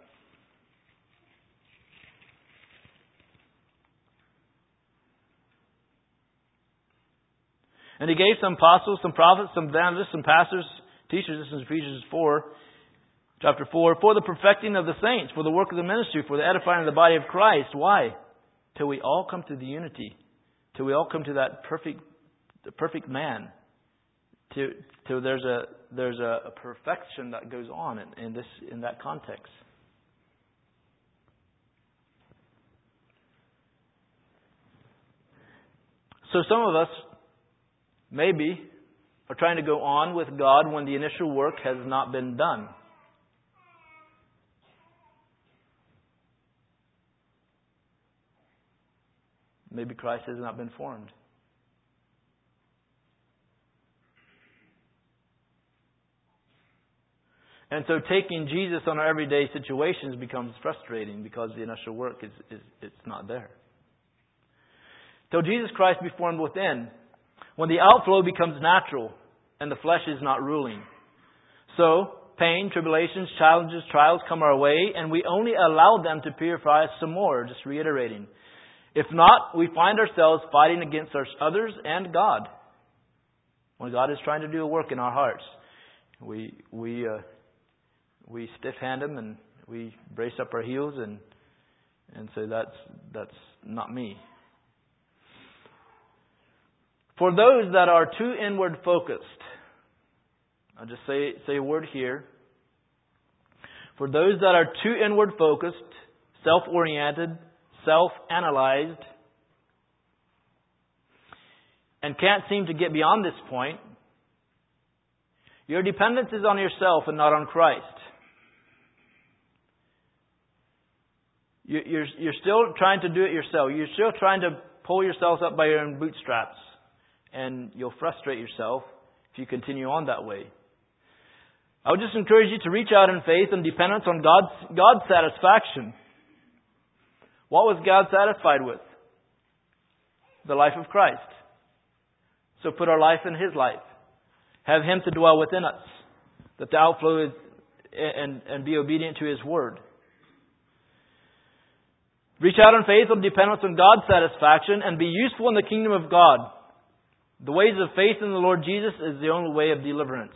And He gave some apostles, some prophets, some evangelists, some pastors, teachers. This is Ephesians 4. Chapter 4, for the perfecting of the saints, for the work of the ministry, for the edifying of the body of Christ. Why? Till we all come to the unity. Till we all come to that perfect man. Till there's a perfection that goes on in that context. So some of us maybe are trying to go on with God when the initial work has not been done. Maybe Christ has not been formed. And so taking Jesus on our everyday situations becomes frustrating because the initial work it's not there. Till Jesus Christ be formed within, when the outflow becomes natural and the flesh is not ruling. So pain, tribulations, challenges, trials come our way, and we only allow them to purify us some more, just reiterating. If not, we find ourselves fighting against others and God. When God is trying to do a work in our hearts, we stiff-hand Him and we brace up our heels and say, that's not me. For those that are too inward focused, I'll just say a word here. For those that are too inward focused, self-oriented, self-analyzed, and can't seem to get beyond this point, your dependence is on yourself and not on Christ. You're still trying to do it yourself. You're still trying to pull yourselves up by your own bootstraps, and you'll frustrate yourself if you continue on that way. I would just encourage you to reach out in faith and dependence on God's satisfaction. What was God satisfied with? The life of Christ. So put our life in His life. Have Him to dwell within us. That the outflow is and be obedient to His word. Reach out in faith and dependence on God's satisfaction and be useful in the kingdom of God. The ways of faith in the Lord Jesus is the only way of deliverance.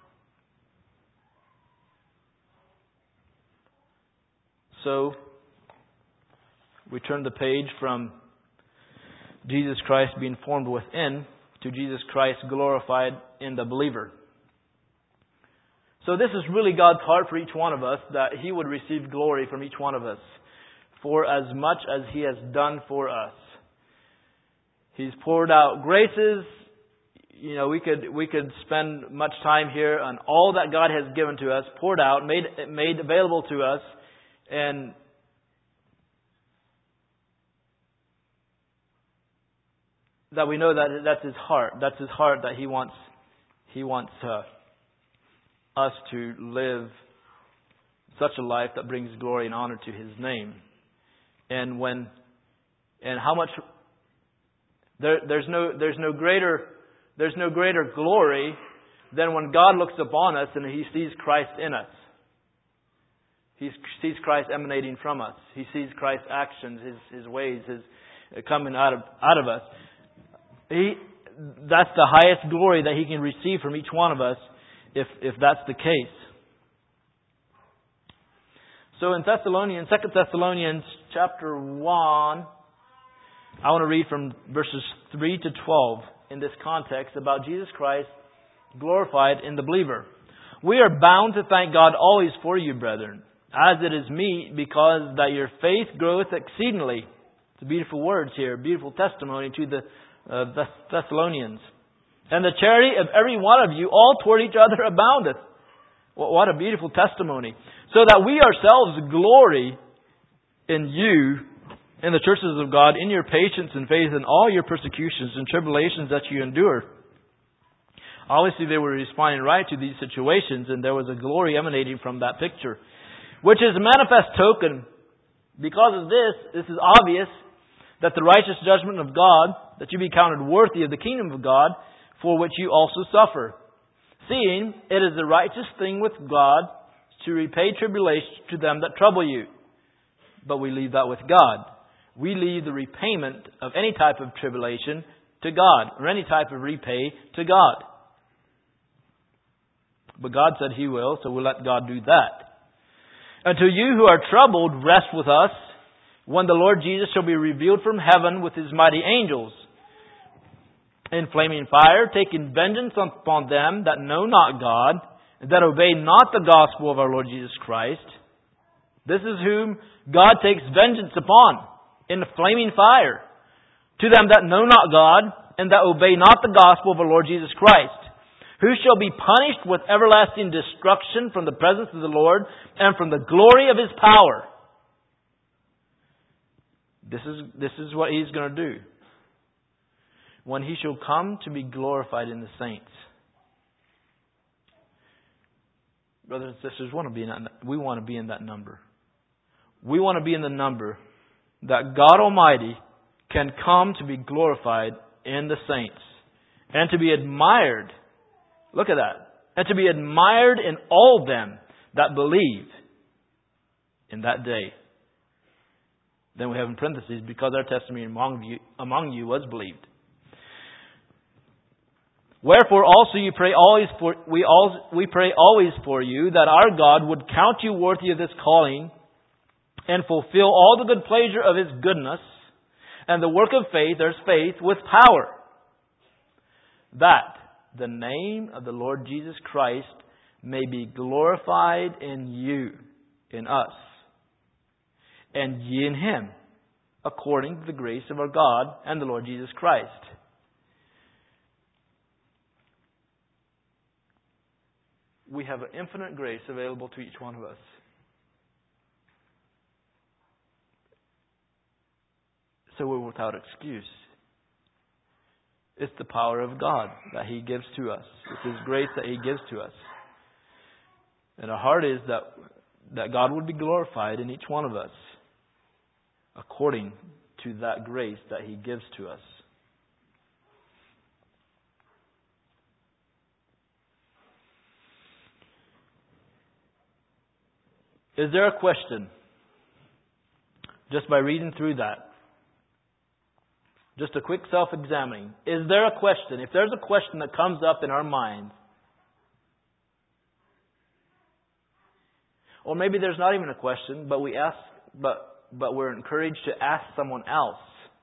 So, we turn the page from Jesus Christ being formed within to Jesus Christ glorified in the believer. So this is really God's heart for each one of us, that He would receive glory from each one of us for as much as He has done for us. He's poured out graces. we could spend much time here on all that God has given to us, poured out, made available to us, and that we know that that's His heart. That's His heart, that He wants us to live such a life that brings glory and honor to His name. And how much there's no greater glory than when God looks upon us and He sees Christ in us. He sees Christ emanating from us. He sees Christ's actions, His ways, His coming out of us. That's the highest glory that He can receive from each one of us, if that's the case. So in 2 Thessalonians chapter 1, I want to read from verses 3 to 12 in this context about Jesus Christ glorified in the believer. We are bound to thank God always for you, brethren, as it is meet, because that your faith groweth exceedingly. It's beautiful words here, beautiful testimony to the Thessalonians. And the charity of every one of you all toward each other aboundeth. What a beautiful testimony. So that we ourselves glory in you, in the churches of God, in your patience and faith, in all your persecutions and tribulations that you endure. Obviously they were responding right to these situations, and there was a glory emanating from that picture, which is a manifest token. Because of this is obvious, that the righteous judgment of God, that you be counted worthy of the kingdom of God, for which you also suffer. Seeing it is the righteous thing with God to repay tribulation to them that trouble you. But we leave that with God. We leave the repayment of any type of tribulation to God, or any type of repay to God. But God said He will, so we'll let God do that. Unto you who are troubled, rest with us, when the Lord Jesus shall be revealed from heaven with His mighty angels, in flaming fire, taking vengeance upon them that know not God, and that obey not the gospel of our Lord Jesus Christ. This is whom God takes vengeance upon, in the flaming fire, to them that know not God, and that obey not the gospel of our Lord Jesus Christ, who shall be punished with everlasting destruction from the presence of the Lord, and from the glory of His power. This is what He's going to do when He shall come to be glorified in the saints. Brothers and sisters, we want to be in that number. We want to be in the number that God Almighty can come to be glorified in the saints, and to be admired. Look at that. And to be admired in all them that believe in that day. Then we have in parentheses, because our testimony among you was believed. Wherefore also we pray always for you, that our God would count you worthy of this calling, and fulfill all the good pleasure of His goodness, and the work of faith, there's faith, with power, that the name of the Lord Jesus Christ may be glorified in you, in us, and ye in Him, according to the grace of our God and the Lord Jesus Christ. We have an infinite grace available to each one of us. So we're without excuse. It's the power of God that He gives to us. It's His grace that He gives to us. And our heart is that God would be glorified in each one of us, according to that grace that He gives to us. Is there a question? Just by reading through that. Just a quick self-examining. Is there a question? If there's a question that comes up in our minds, or maybe there's not even a question, but we ask, but we're encouraged to ask someone else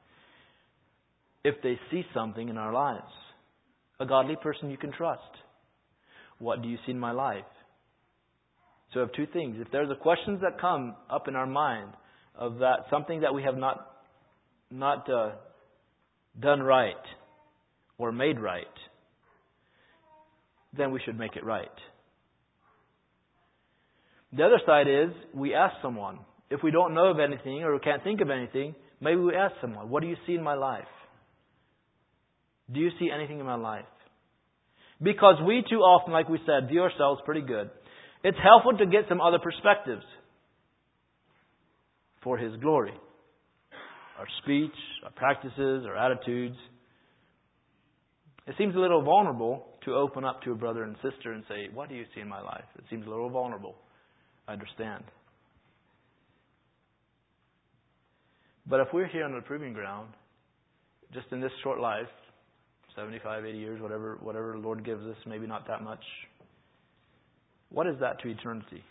if they see something in our lives. A godly person you can trust. What do you see in my life? So I have two things. If there's a questions that come up in our mind of that something that we have not done right or made right, then we should make it right. The other side is we ask someone. If we don't know of anything or can't think of anything, maybe we ask someone, what do you see in my life? Do you see anything in my life? Because we too often, like we said, view ourselves pretty good. It's helpful to get some other perspectives for His glory. Our speech, our practices, our attitudes. It seems a little vulnerable to open up to a brother and sister and say, what do you see in my life? It seems a little vulnerable. I understand. But if we're here on the proving ground, just in this short life, 75, 80 years, whatever the Lord gives us, maybe not that much, what is that to eternity?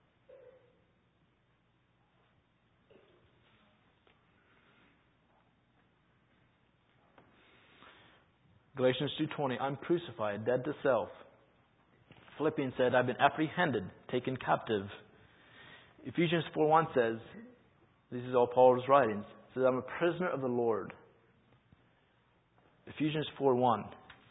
Galatians 2:20, I'm crucified, dead to self. Philippians said, I've been apprehended, taken captive. Ephesians 4:1 says, this is all Paul's writings, says, I'm a prisoner of the Lord. Ephesians 4:1.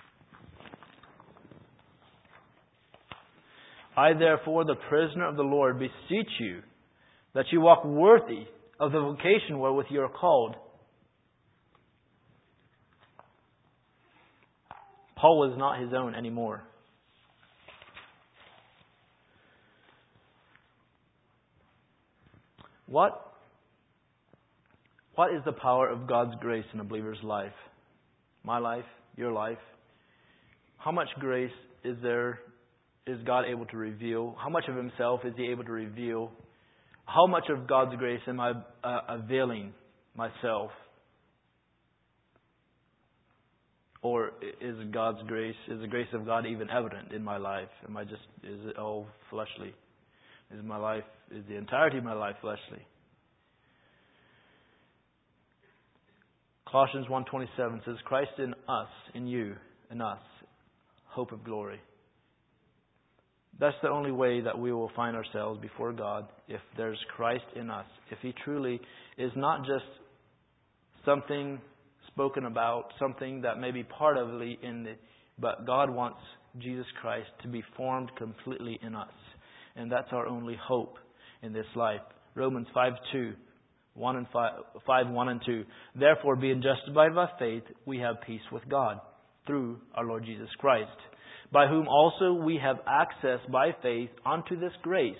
I therefore, the prisoner of the Lord, beseech you that you walk worthy of the vocation wherewith you are called. Paul was not his own anymore. What is the power of God's grace in a believer's life? My life, your life. How much grace is God able to reveal? How much of Himself is He able to reveal? How much of God's grace am I availing myself? Or is the grace of God even evident in my life? Is it all fleshly? Is the entirety of my life fleshly? Colossians 1:27 says, Christ in us, in you, in us, hope of glory. That's the only way that we will find ourselves before God, if there's Christ in us. If He truly is not just something spoken about, something that may be part of but God wants Jesus Christ to be formed completely in us. And that's our only hope in this life. Romans 5:1 and 2. Therefore, being justified by faith, we have peace with God through our Lord Jesus Christ, by whom also we have access by faith unto this grace.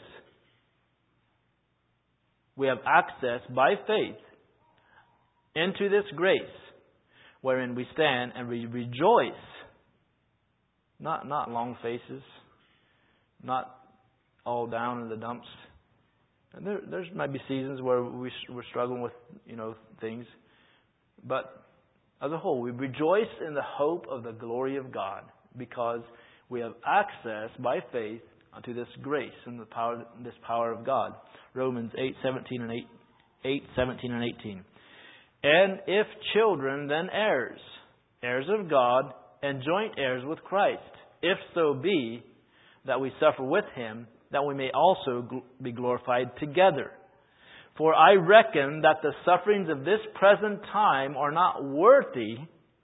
We have access by faith into this grace, wherein we stand and we rejoice. Not long faces, not all down in the dumps. And there's might be seasons where we're struggling with things, but as a whole, we rejoice in the hope of the glory of God, because we have access by faith unto this grace and this power of God. Romans 8:17 and 18. And if children, then heirs, heirs of God, and joint heirs with Christ, if so be that we suffer with Him, that we may also be glorified together. For I reckon that the sufferings of this present time are not worthy.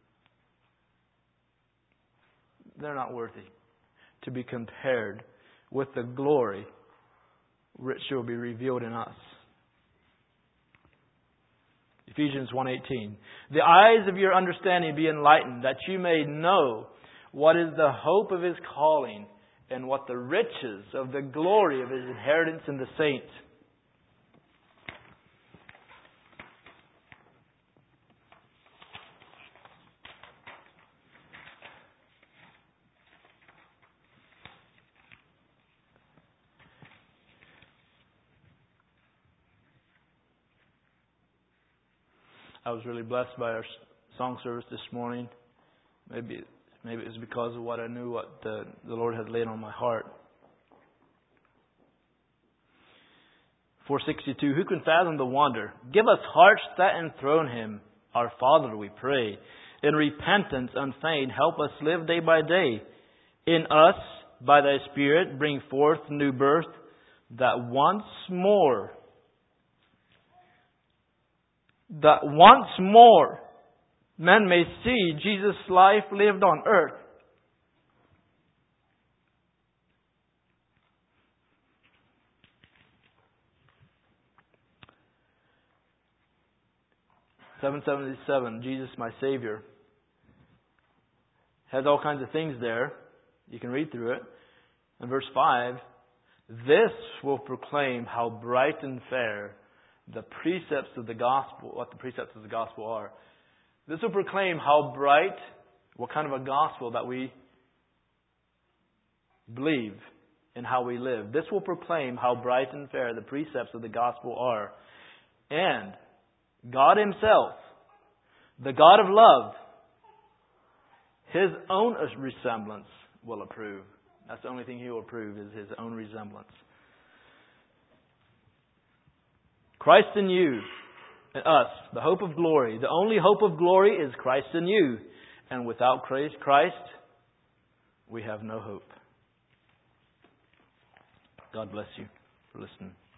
They're not worthy to be compared with the glory which will be revealed in us. Ephesians 1:18. The eyes of your understanding be enlightened, that you may know what is the hope of His calling, and what the riches of the glory of His inheritance in the saints. I was really blessed by our song service this morning. Maybe it was because of what I knew, what the Lord had laid on my heart. 462, who can fathom the wonder? Give us hearts that enthrone Him, our Father, we pray. In repentance unfeigned, help us live day by day. In us, by Thy Spirit, bring forth new birth, that once more men may see Jesus' life lived on earth. 777, Jesus my Savior, has all kinds of things there. You can read through it. In verse 5, this will proclaim how bright and fair the precepts of the gospel, what the precepts of the gospel are. This will proclaim how bright, what kind of a gospel that we believe and how we live. This will proclaim how bright and fair the precepts of the gospel are. And God Himself, the God of love, His own resemblance will approve. That's the only thing He will approve is His own resemblance. Christ in you and us, the hope of glory. The only hope of glory is Christ in you. And without Christ, we have no hope. God bless you for listening.